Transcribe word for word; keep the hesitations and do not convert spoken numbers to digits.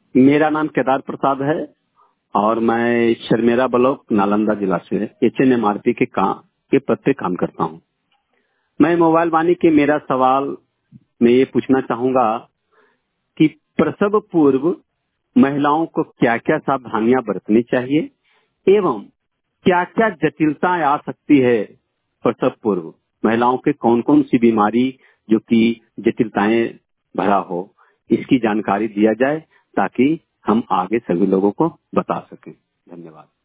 मेरा नाम केदार प्रसाद है और मैं शर्मेरा ब्लॉक नालंदा जिला से H N M R P के काम के पद पे काम करता हूँ। मैं मोबाइल वाणी के मेरा सवाल मैं ये पूछना चाहूंगा कि प्रसव पूर्व महिलाओं को क्या क्या सावधानियां बरतनी चाहिए एवं क्या क्या जटिलताएं आ सकती है प्रसव पूर्व महिलाओं के कौन कौन सी बीमारी जो कि जटिलताएं भरा हो, इसकी जानकारी दिया जाए ताकि हम आगे सभी लोगों को बता सकें। धन्यवाद।